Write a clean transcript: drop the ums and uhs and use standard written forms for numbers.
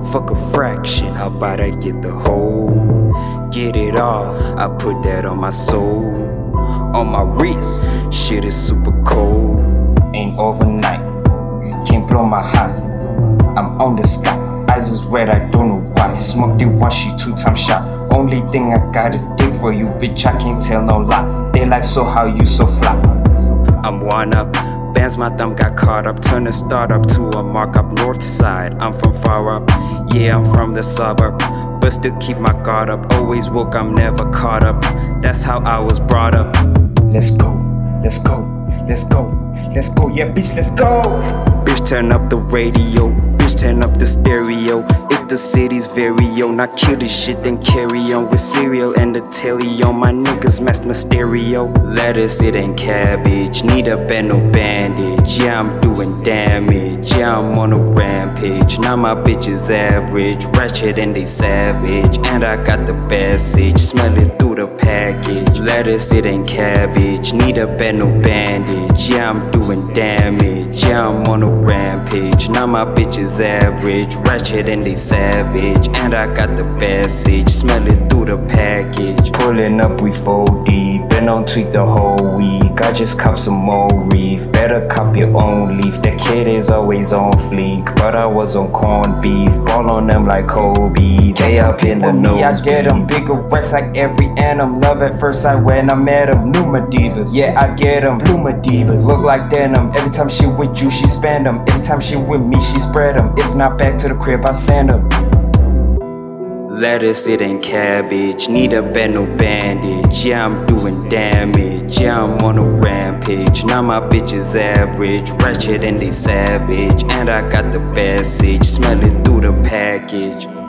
fuck a fraction. How about I get the whole, get it all? I put that on my soul, on my wrist. Shit is super cold. Ain't overnight, can't blow my high. I'm on the sky, eyes is red, I don't know why. Smoked it once, she 2-time shot. Only thing I got is dick for you, bitch, I can't tell no lie. They like, so how you so fly? I'm one up, bands my thumb got caught up. Turn a start up to a mark up north side. I'm from far up, yeah, I'm from the suburb, but still keep my guard up. Always woke, I'm never caught up. That's how I was brought up. Let's go, let's go, let's go, let's go, yeah, bitch, let's go. Bitch, turn up the radio, bitch, turn up the stereo. It's the city's very own. I kill this shit, then carry on with cereal and the telly on. My niggas messed my stereo. Lettuce, it ain't cabbage. Need a band, no bandage. Yeah, I'm doing damage. Yeah, I'm on a rampage. Now my bitch is average, ratchet and they savage. And I got the message, smell it through the package. Lettuce, it ain't cabbage. Need a band, no bandage. Yeah, I'm doing damage. Yeah, I'm on a rampage. Now my bitch is average, ratchet and they savage. And I got the message, smell it through the package. Pulling up, we 4 deep, been on tweak the whole week. I just cop some more reef, better cop your own leaf. The kid is always on fleek, but I was on corned beef. Ball on them like Kobe, they up in the nose. I get them bigger racks like every anthem. Love at first sight when I met them. New Medivas, yeah, I get them. Blue Medivas, look like denim. Every time she with you, she spend them. Every time she with me, she spread them. If not, back to the crib, I send them. Lettuce, it ain't cabbage. Need a band, no bandage. Yeah, I'm doing damage. Yeah, I'm on a rampage. Now my bitch is average, ratchet and they savage. And I got the message, smell it through the package.